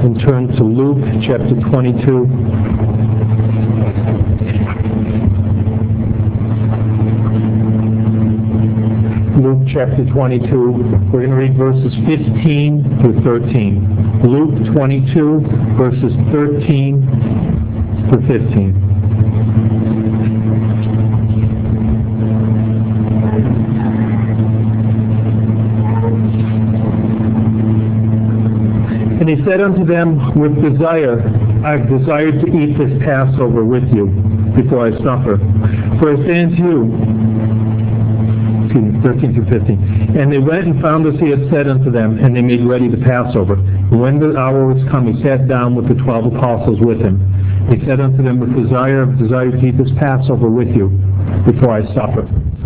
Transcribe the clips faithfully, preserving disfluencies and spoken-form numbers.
and turn to Luke chapter twenty-two. Luke chapter twenty-two. We're going to read verses fifteen through thirteen. Luke twenty-two, verses thirteen through fifteen. And he said unto them, with desire, I have desired to eat this Passover with you before I suffer. For I say unto you, excuse me, thirteen through fifteen. And they went and found as he had said unto them, and they made ready the Passover. And when the hour was come, he sat down with the twelve apostles with him. He said unto them, with desire, I have desired to eat this Passover with you before I suffer.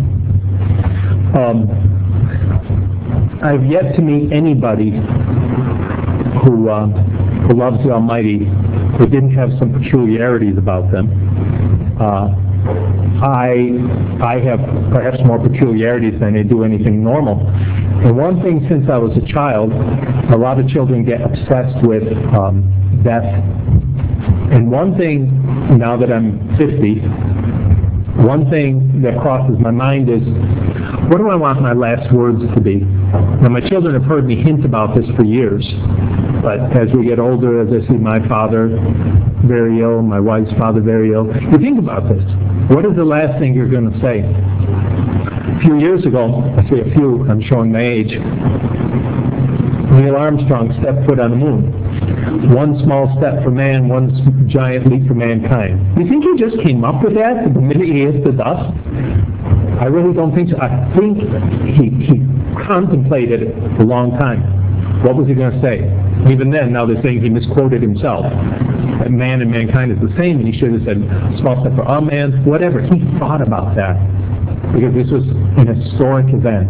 Um, I have yet to meet anybody who, uh, who loves the Almighty, who didn't have some peculiarities about them. Uh, I I have perhaps more peculiarities than I do anything normal. And one thing, since I was a child, a lot of children get obsessed with um, death. And one thing, now that I'm fifty, one thing that crosses my mind is, what do I want my last words to be? Now, my children have heard me hint about this for years. But as we get older, as I see my father very ill, my wife's father very ill, you think about this. What is the last thing you're going to say? A few years ago, I say a few, I'm showing my age, Neil Armstrong stepped foot on the moon. One small step for man, one giant leap for mankind. You think he just came up with that the minute he hit the dust? I really don't think so. I think he, he contemplated it a long time. What was he going to say? Even then, now they're saying he misquoted himself. That man and mankind is the same, and he should have said, small step for a man, whatever. He thought about that, because this was an historic event.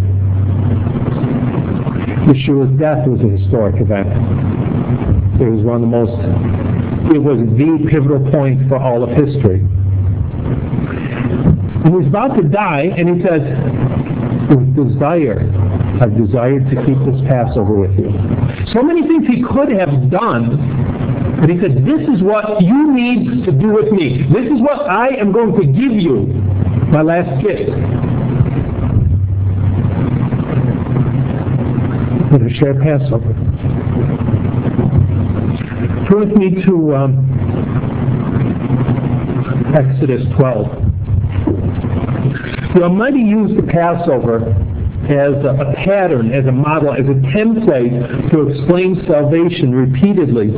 Yeshua's death was a historic event. It was one of the most, it was the pivotal point for all of history. And he's about to die, and he says, with desire, I've desired to keep this Passover with you. So many things he could have done, but he said, this is what you need to do with me. This is what I am going to give you, my last gift. I'm going to share Passover. Turn with me to um, Exodus twelve. The Almighty used the Passover as a, a pattern, as a model, as a template to explain salvation repeatedly.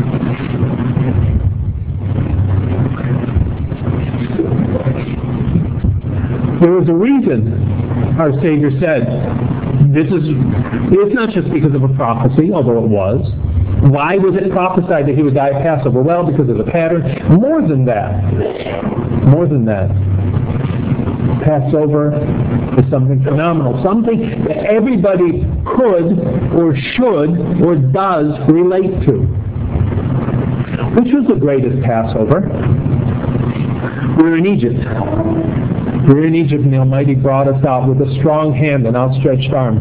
There was a reason our Savior said, this is, it's not just because of a prophecy, although it was. Why was it prophesied that he would die at Passover? Well, because of the pattern. More than that. More than that. Passover is something phenomenal, something that everybody could or should or does relate to. Which was the greatest Passover? We were in Egypt. We were in Egypt, and the Almighty brought us out with a strong hand and outstretched arm.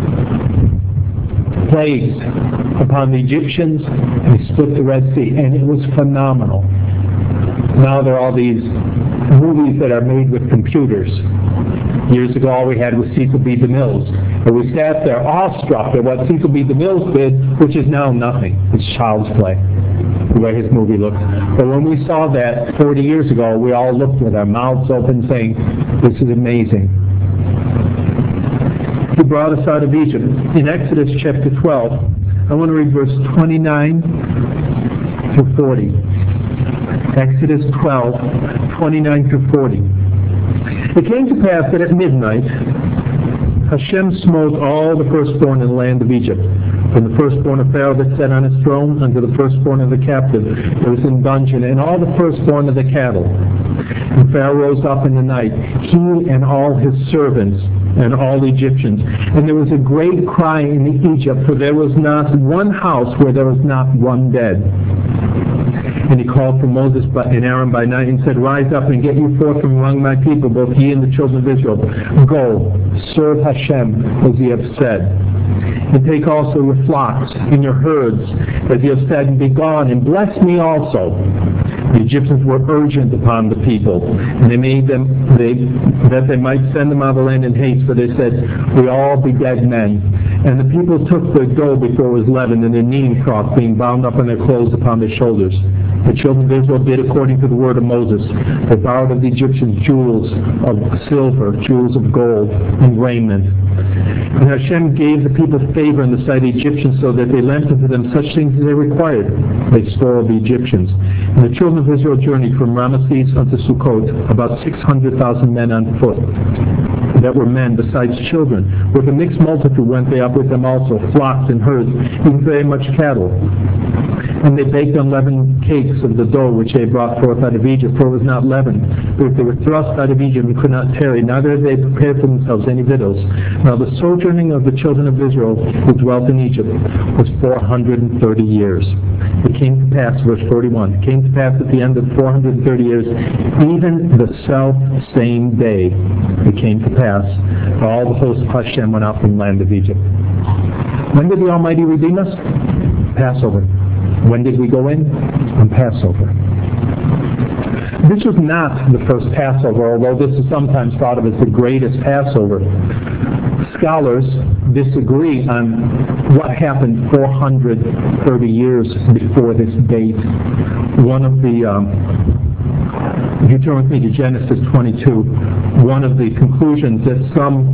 Plagues upon the Egyptians, and he split the Red Sea, and it was phenomenal. Now there are all these movies that are made with computers. Years ago, all we had was Cecil B. DeMille's. And we sat there awestruck at what Cecil B. DeMille did, which is now nothing. It's child's play, the way his movie looks. But when we saw that forty years ago, we all looked with our mouths open saying, this is amazing. He brought us out of Egypt. In Exodus chapter twelve, I want to read verse twenty-nine to forty. Exodus twelve, twenty-nine to forty. It came to pass that at midnight Hashem smote all the firstborn in the land of Egypt, from the firstborn of Pharaoh that sat on his throne unto the firstborn of the captive that was in dungeon, and all the firstborn of the cattle. And Pharaoh rose up in the night, he and all his servants and all Egyptians. And there was a great cry in Egypt, for there was not one house where there was not one dead. And he called for Moses and Aaron by night and said, rise up and get you forth from among my people, both ye and the children of Israel. Go, serve Hashem as ye have said. And take also your flocks and your herds, as you have said, and be gone, and bless me also. The Egyptians were urgent upon the people, and they made them they, that they might send them out of the land in haste, for they said, we all be dead men. And the people took the dough before it was leavened, and their kneading trough being bound up in their clothes upon their shoulders. The children of Israel did according to the word of Moses. They borrowed of the Egyptians jewels of silver, jewels of gold, and raiment. And Hashem gave the people favor in the sight of the Egyptians, so that they lent unto them such things as they required. They spoiled the Egyptians. And the children of Israel journeyed from Ramesses unto Sukkot, about six hundred thousand men on foot, that were men besides children. With a mixed multitude went they up with them also, flocks and herds, even very much cattle. And they baked unleavened cakes of the dough which they brought forth out of Egypt, for it was not leavened. For if they were thrust out of Egypt and could not tarry, neither had they prepared for themselves any victuals. Now the sojourning of the children of Israel who dwelt in Egypt was four hundred thirty years. It came to pass, verse forty-one, it came to pass at the end of four hundred thirty years, even the self same day, it came to pass, for all the hosts of Hashem went out from the land of Egypt. When did the Almighty redeem us? Passover. When did we go in? On Passover. This was not the first Passover, although this is sometimes thought of as the greatest Passover. Scholars disagree on what happened four hundred thirty years before this date. One of the, um, if you turn with me to Genesis twenty-two, one of the conclusions that some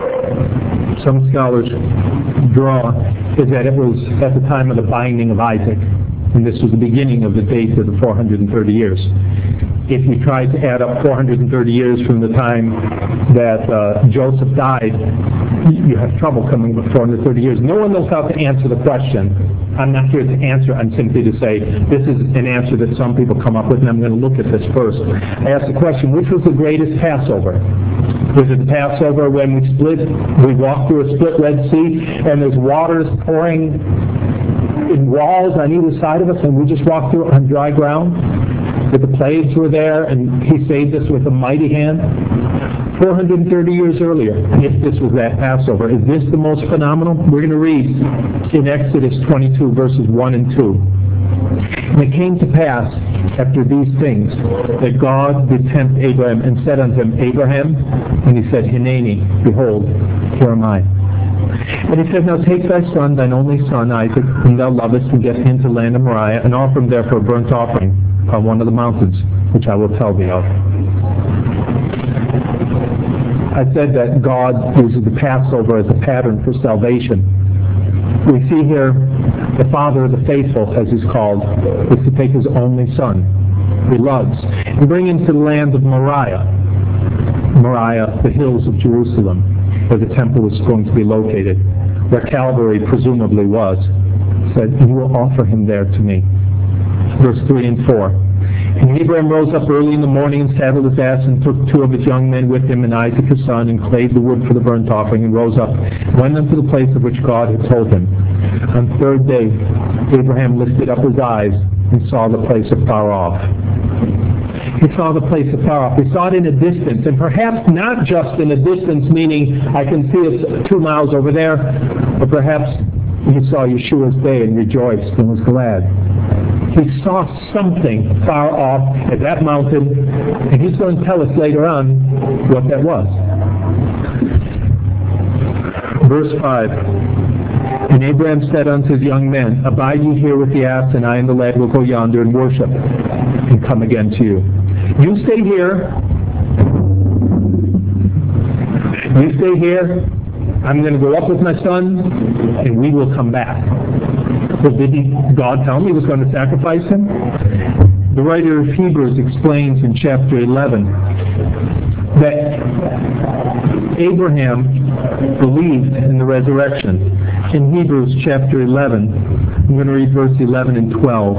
some scholars draw is that it was at the time of the binding of Isaac, and this was the beginning of the date of the four hundred thirty years. If you try to add up four hundred thirty years from the time that uh, Joseph died, you have trouble coming with four hundred thirty years. No one knows how to answer the question. I'm not here to answer. I'm simply to say this is an answer that some people come up with, and I'm going to look at this first. I asked the question, which was the greatest Passover? Was it the Passover when we split, we walked through a split Red Sea, and there's waters pouring in walls on either side of us, and we just walked through on dry ground? That the plagues were there, and he saved us with a mighty hand? four hundred thirty years earlier, if this was that Passover. Is this the most phenomenal? We're going to read in Exodus twenty-two, verses one and two. And it came to pass, after these things, that God did tempt Abraham, and said unto him, Abraham, and he said, Hineni, behold, here am I. And he said, now take thy son, thine only son, Isaac, whom thou lovest, and get him to the land of Moriah, and offer him there for a burnt offering on one of the mountains, which I will tell thee of. I said that God uses the Passover as a pattern for salvation. We see here the Father of the faithful, as he's called, is to take his only son, who he loves, and bring him to the land of Moriah. Moriah, the hills of Jerusalem, where the temple was going to be located, where Calvary presumably was. He said, you will offer him there to me. Verse three and four. And Abraham rose up early in the morning and saddled his ass and took two of his young men with him and Isaac his son and clave the wood for the burnt offering and rose up and went unto the place of which God had told him. On the third day, Abraham lifted up his eyes and saw the place afar off. He saw the place afar off. He saw it in a distance, and perhaps not just in a distance, meaning I can see it two miles over there, but perhaps he saw Yeshua's day and rejoiced and was glad. He saw something far off at that mountain, and he's going to tell us later on what that was. Verse five. And Abraham said unto his young men, abide ye here with the ass, and I and the lad will go yonder and worship, and come again to you. You stay here. You stay here. I'm going to go up with my son, and we will come back. But did he, God tell him he was going to sacrifice him? The writer of Hebrews explains in chapter eleven that Abraham believed in the resurrection. In Hebrews chapter eleven, I'm going to read verse eleven and twelve.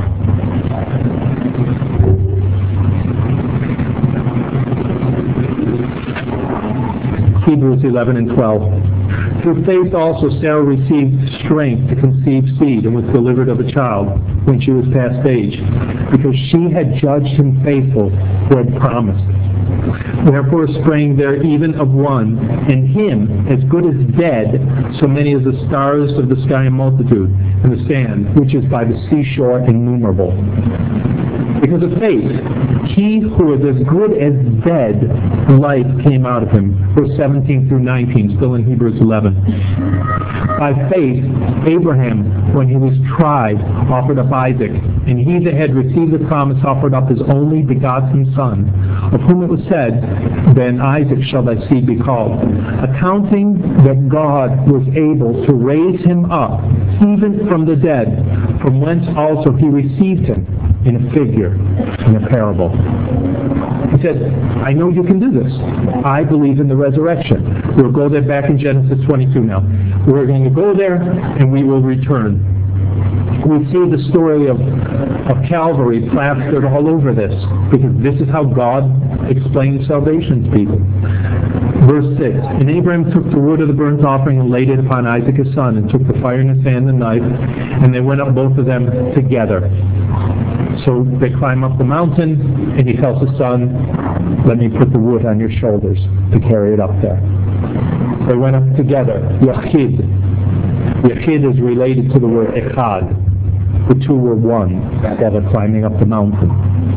Hebrews eleven and twelve. Through faith also Sarah received strength to conceive seed and was delivered of a child when she was past age, because she had judged him faithful who had promised. Wherefore sprang there even of one, and him as good as dead, so many as the stars of the sky in multitude, and the sand, which is by the seashore innumerable. Because of faith, he who was as good as dead, life came out of him. Verse seventeen through nineteen, still in Hebrews eleven. By faith, Abraham, when he was tried, offered up Isaac, and he that had received the promise offered up his only begotten son, of whom it was said, then Isaac shall thy seed be called, accounting that God was able to raise him up, even from the dead, from whence also he received him in a figure, in a parable. He said, I know you can do this. I believe in the resurrection. We'll go there back in Genesis twenty-two now. We're going to go there and we will return. We see the story of, of Calvary plastered all over this, because this is how God explains salvation to people. Verse six, and Abraham took the wood of the burnt offering and laid it upon Isaac his son, and took the fire in his hand and knife, and they went up both of them together. So they climb up the mountain, and he tells his son, let me put the wood on your shoulders to carry it up there. They went up together. Yachid. Yachid is related to the word echad. The two were one together climbing up the mountain.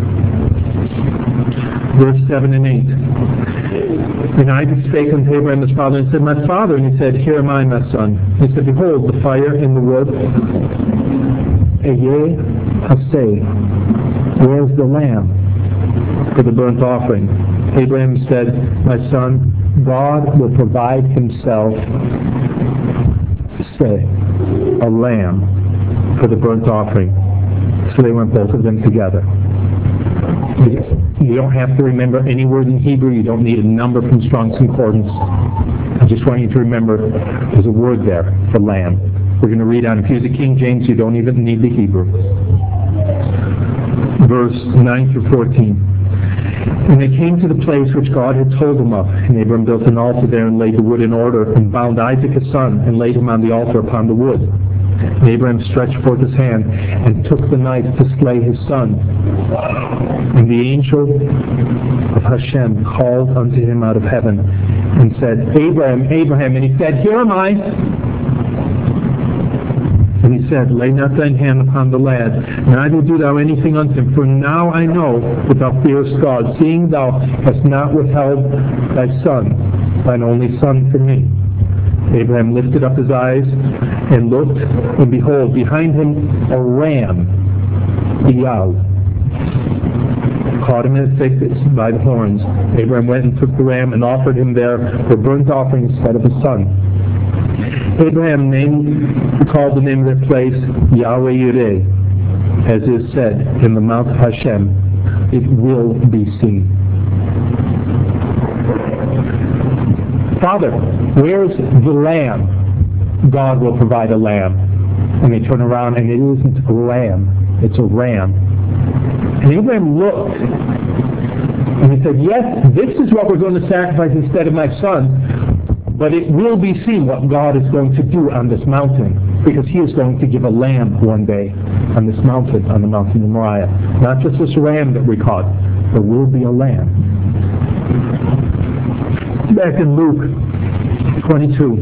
Verse seven and eight. And Isaac spake unto Abraham his father, and said, my father. And he said, here am I, my son. And he said, behold, the fire and the wood. Eye haseh. Where is the lamb for the burnt offering? Abraham said, my son, God will provide himself, say, a lamb for the burnt offering. So they went both of them together. You don't have to remember any word in Hebrew. You don't need a number from Strong's Concordance. I just want you to remember there's a word there for lamb. We're going to read on. If you're the King James, you don't even need the Hebrew. Verse nine through fourteen. And they came to the place which God had told them of. And Abram built an altar there and laid the wood in order, and bound Isaac his son, and laid him on the altar upon the wood. And Abraham stretched forth his hand, and took the knife to slay his son. And the angel of Hashem called unto him out of heaven, and said, Abraham, Abraham. And he said, here am I. And he said, lay not thine hand upon the lad, neither do thou anything unto him, for now I know that thou fearest God, seeing thou hast not withheld thy son, thine only son, from me. Abraham lifted up his eyes and looked, and behold, behind him a ram, Iyal, caught him in his face by the horns. Abraham went and took the ram and offered him there for burnt offering instead of his son. Abraham named, called the name of their place Yahweh Yireh, as is said, in the mount of Hashem, it will be seen. Father, where's the lamb? God will provide a lamb. And they turn around, and it isn't a lamb, it's a ram. And Abraham looked, and he said, yes, this is what we're going to sacrifice instead of my son. But it will be seen what God is going to do on this mountain, because he is going to give a lamb one day on this mountain, on the mountain of Moriah. Not just this ram that we caught, there will be a lamb. Back in Luke twenty-two.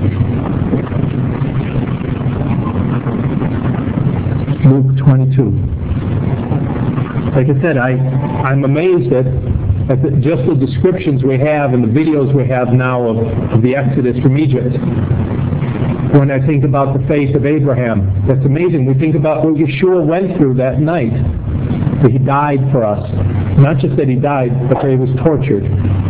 Luke twenty-two. Like I said, I, I'm amazed at At the, just the descriptions we have and the videos we have now of, of the Exodus from Egypt. When I think about the faith of Abraham, that's amazing. We think about what Yeshua went through that night. That he died for us. Not just that he died, but that he was tortured.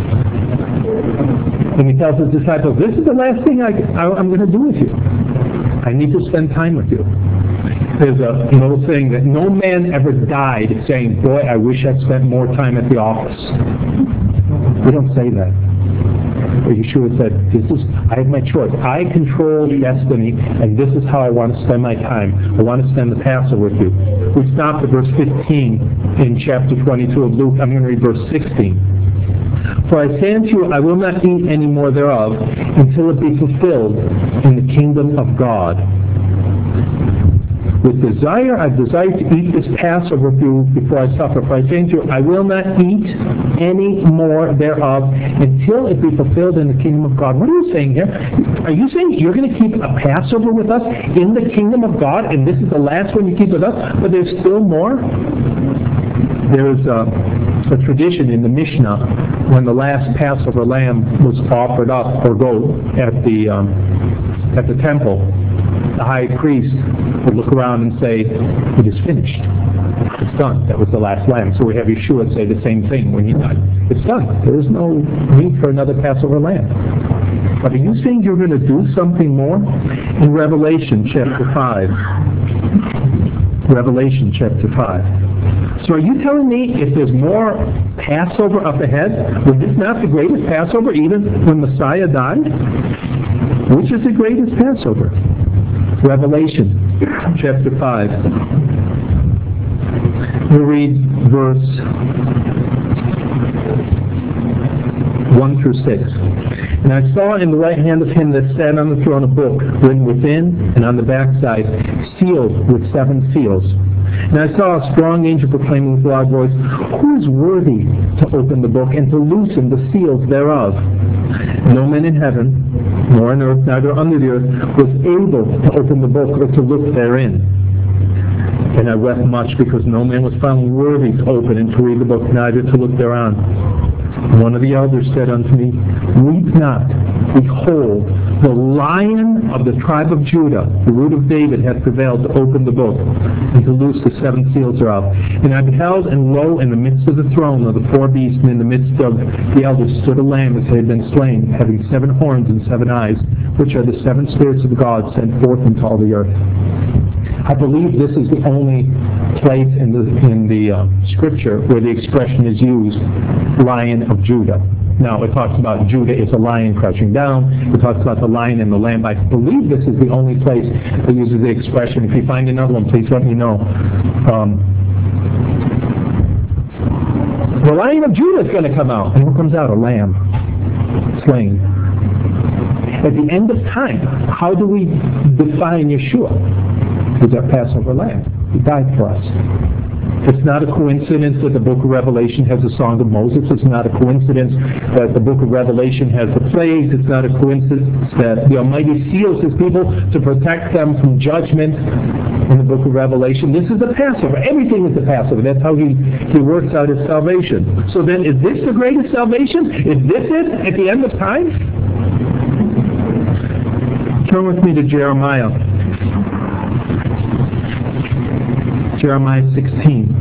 And he tells his disciples, this is the last thing I, I, I'm going to do with you. I need to spend time with you. There's a, an old saying that no man ever died saying, boy, I wish I'd spent more time at the office. We don't say that. But Yeshua said, this is, I have my choice. I control destiny, and this is how I want to spend my time. I want to spend the Passover with you. We stopped at verse fifteen in chapter twenty-two of Luke. I'm going to read verse sixteen. For I say unto you, I will not eat any more thereof until it be fulfilled in the kingdom of God. with desire. I've desired to eat this Passover with you before I suffer. For I say to you, I will not eat any more thereof until it be fulfilled in the kingdom of God. What are you saying here? Are you saying you're going to keep a Passover with us in the kingdom of God, and this is the last one you keep with us, but there's still more? There is a, a tradition in the Mishnah when the last Passover lamb was offered up, or goat, at the um, at the temple, the high priest would look around and say, it is finished. It's done. That was the last lamb. So we have Yeshua say the same thing when he died. It's done. There is no need for another Passover lamb. But are you saying you're going to do something more? In Revelation chapter five. Revelation chapter five. So are you telling me if there's more Passover up ahead, was this not the greatest Passover even when Messiah died? Which is the greatest Passover? Revelation chapter five. We read verse one through six. And I saw in the right hand of him that sat on the throne a book written within and on the backside, sealed with seven seals. And I saw a strong angel proclaiming with a loud voice, who is worthy to open the book and to loosen the seals thereof? No man in heaven, nor on earth, neither under the earth, was able to open the book or to look therein. And I wept much because no man was found worthy to open and to read the book, neither to look thereon. One of the elders said unto me, weep not. Behold, the Lion of the tribe of Judah, the root of David, hath prevailed to open the book and to loose the seven seals thereof. And I beheld, and lo, in the midst of the throne of the four beasts, and in the midst of the elders stood a lamb as had been slain, having seven horns and seven eyes, which are the seven spirits of God sent forth into all the earth. I believe this is the only place in the in the uh, scripture where the expression is used, Lion of Judah. Now, it talks about Judah is a lion crouching down. It talks about the lion and the lamb. I believe this is the only place that uses the expression. If you find another one, please let me know. Um, the Lion of Judah is going to come out. And who comes out? A lamb slain. At the end of time, how do we define Yeshua? He's our Passover lamb. He died for us. It's not a coincidence that the book of Revelation has a song of Moses. It's not a coincidence that the book of Revelation has the plagues. It's not a coincidence that the Almighty seals his people to protect them from judgment in the book of Revelation. This is the Passover. Everything is the Passover. That's how he, he works out his salvation. So then, is this the greatest salvation? Is this it at the end of time? Turn with me to Jeremiah. Jeremiah sixteen.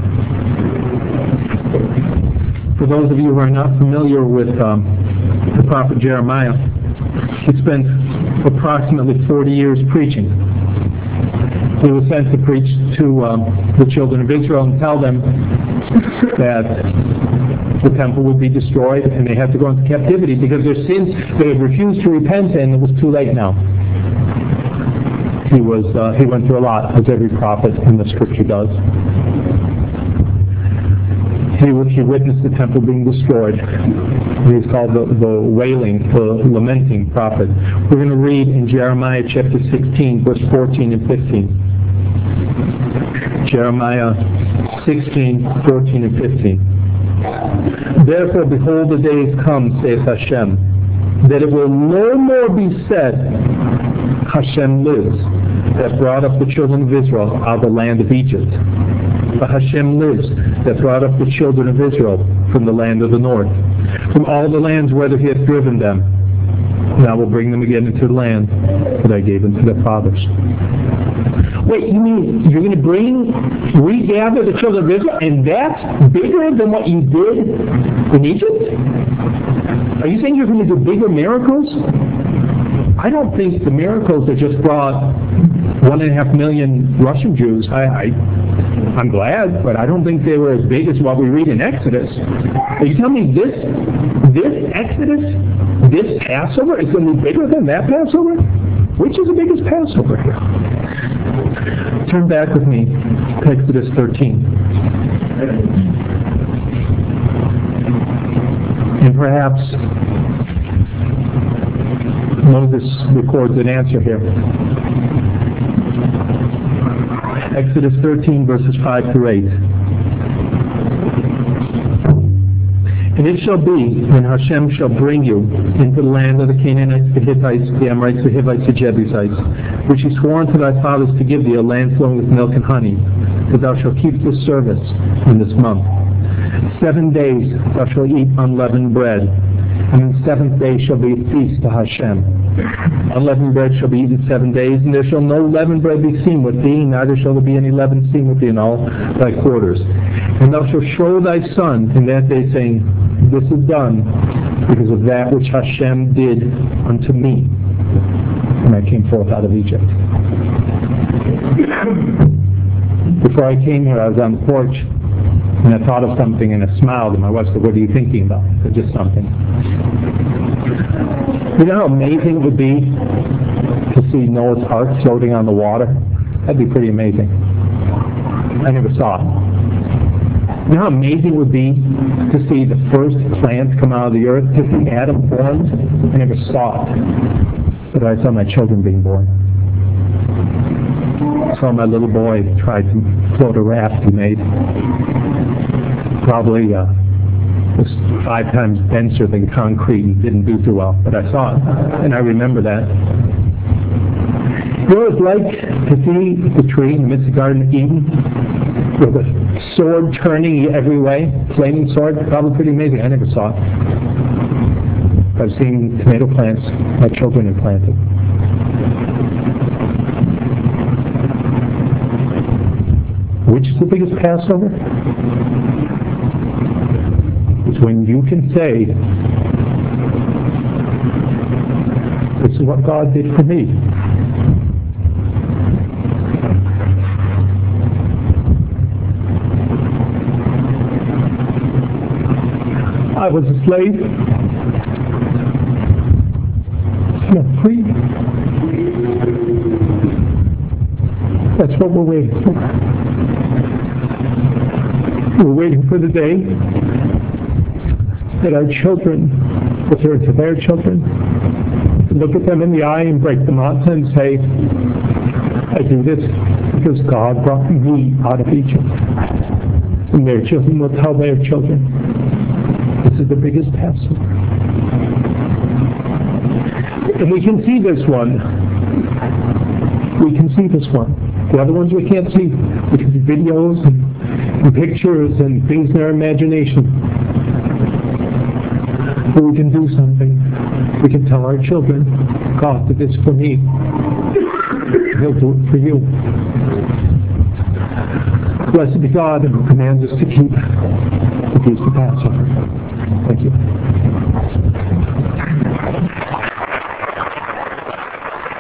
For those of you who are not familiar with um, the prophet Jeremiah, he spent approximately forty years preaching. He was sent to preach to um, the children of Israel and tell them that the temple would be destroyed and they had to go into captivity because their sins, they had refused to repent, and it was too late now. He was uh, he went through a lot, as every prophet in the scripture does. He, he witnessed the temple being destroyed. He's called the, the wailing, the lamenting prophet. We're going to read in Jeremiah chapter sixteen, verse fourteen and fifteen. Jeremiah sixteen, fourteen and fifteen. Therefore, behold, the days come, saith Hashem, that it will no more be said, Hashem lives, that brought up the children of Israel out of the land of Egypt. But Hashem lives, that brought up the children of Israel from the land of the north, from all the lands whither he hath driven them. And I will bring them again into the land that I gave unto their fathers. Wait, you mean you're going to bring, regather the children of Israel, and that's bigger than what you did in Egypt? Are you saying you're going to do bigger miracles? I don't think the miracles that just brought one and a half million Russian Jews, I, I, I'm glad, but I don't think they were as big as what we read in Exodus. Are you telling me this, this Exodus, this Passover is going to be bigger than that Passover? Which is the biggest Passover here? Turn back with me to Exodus thirteen. And perhaps Moses records an answer here. Exodus thirteen, verses five through eight. And it shall be, when Hashem shall bring you into the land of the Canaanites, the Hittites, the Amorites, the Hivites, the Jebusites, which he swore unto thy fathers to give thee, a land flowing with milk and honey, that thou shalt keep this service in this month. Seven days thou shalt eat unleavened bread, and the seventh day shall be a feast to Hashem. Unleavened bread shall be eaten seven days, and there shall no leavened bread be seen with thee, neither shall there be any leaven seen with thee in all thy quarters. And thou shalt show thy son in that day, saying, this is done because of that which Hashem did unto me when I came forth out of Egypt. Before I came here, I was on the porch, and I thought of something, and I smiled, and my wife said, what are you thinking about? I said, just something. You know how amazing it would be to see Noah's Ark floating on the water? That'd be pretty amazing. I never saw it. You know how amazing it would be to see the first plants come out of the earth, to see Adam formed? I never saw it. But I saw my children being born. I saw my little boy try to float a raft he made. Probably uh, was five times denser than concrete and didn't do too well. But I saw it, and I remember that. You know what it's like to see the tree in the midst of the Garden of Eden with a sword turning every way, flaming sword? Probably pretty amazing. I never saw it. I've seen tomato plants my children have planted. Which is the biggest Passover? It's when you can say, this is what God did for me. I was a slave. I'm free. That's what we're waiting for. We're waiting for the day that our children will turn to their children, look at them in the eye and break them out and say, I do this because God brought me out of Egypt. And their children will tell their children, this is the biggest Passover. And we can see this one. We can see this one. The other ones we can't see because of videos and, and pictures and things in our imagination. But we can do something. We can tell our children, God did this for me. He'll do it for you. Blessed be God who commands us to keep the feast of Passover. Thank you.